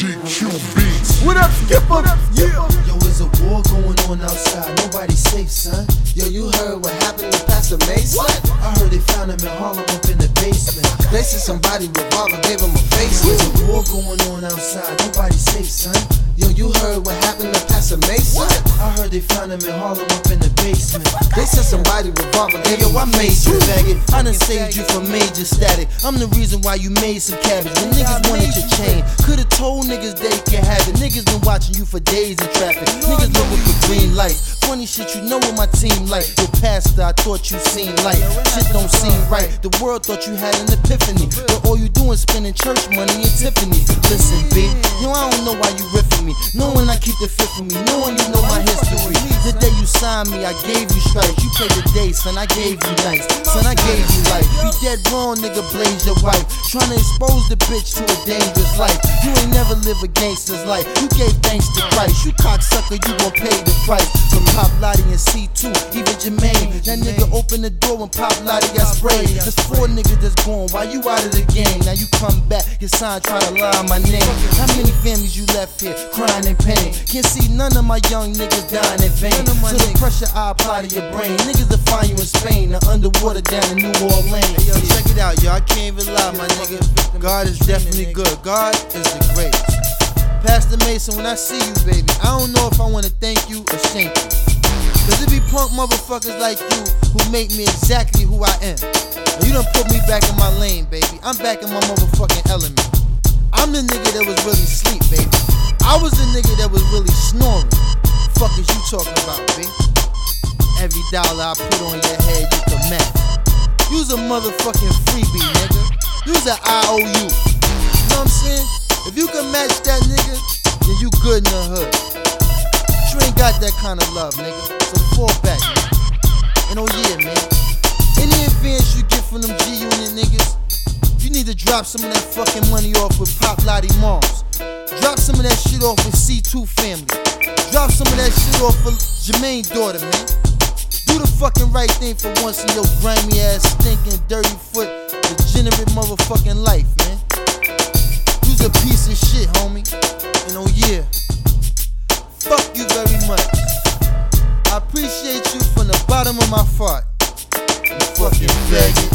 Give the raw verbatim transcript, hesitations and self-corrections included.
G Q Beats. What up, Skipper? Yeah. Yo, there's a war going on outside. Nobody's safe, son. Yo, you heard what happened to Pastor Mason? What? I heard they found him in Harlem up in the basement. They said somebody revolver gave him a face. There's a war going on outside. Nobody's safe, son. Yo, you heard what happened to Pastor Mason? What? I heard they found him in Harlem up in the basement. They said somebody revolver gave him a face. Yo, I made you, faggot. I done saved you from major static. I'm the reason why you made some cabbage. When niggas wanted your chain, could've told niggas they can have it. Niggas been watching you for days in traffic. Niggas looking for green lights. Funny shit, you know what my team like. Yo, pastor, I thought you seen light. Shit don't seem right. The world thought you had an epiphany, but all you doing spending church money in Tiffany. Listen, B, yo, I don't know why you riffing me. Knowing I keep the fifth for me. Knowing you know my history. The day you signed me, I gave you stripes. You played the day, son, I gave you nights. Son, I gave you life. Be dead wrong, nigga, blaze your wife. Trying to expose the bitch to a dangerous life. You ain't never live a gangster's life. You gave thanks to Christ. You cocksucker, you gon' pay the price. From Pop Lottie and C two, even Jermaine. That nigga opened the door when Pop Lottie got sprayed. There's four niggas that's gone. Why you out of the game? Now you come back, your sign trying to lie on my name. How many families you left here crying in pain? Can't see none of my young niggas dying in vain. So the pressure I apply to your brain, niggas will find you in Spain or underwater down in New Orleans. Hey, yo, check it out, yo. I can't even lie, my nigga. God is definitely good. God is the greatest. Pastor Mason, when I see you, baby, I don't know if I wanna thank you or thank you. Cause it be punk motherfuckers like you who make me exactly who I am. And you done put me back in my lane, baby. I'm back in my motherfucking element. I'm the nigga that was really sleep, baby. I was the nigga that was really snoring. Fuck is you talking about, baby? Every dollar I put on your head, you can match. You's a motherfucking freebie, nigga. You's an I O U. You know what I'm saying? If you can match that nigga, then you good in the hood. But you ain't got that kind of love, nigga. So fall back, man. And oh yeah, man. Any advance you get from them G-Unit niggas, you need to drop some of that fucking money off with Pop Lottie Moms. Drop some of that shit off with C two family. Drop some of that shit off for Jermaine's daughter, man. Do the fucking right thing for once in your grimy ass, stinking, dirty foot, degenerate motherfucking life, man. You's a piece of shit, homie. And oh yeah, fuck you very much. I appreciate you from the bottom of my heart. You fucking faggot.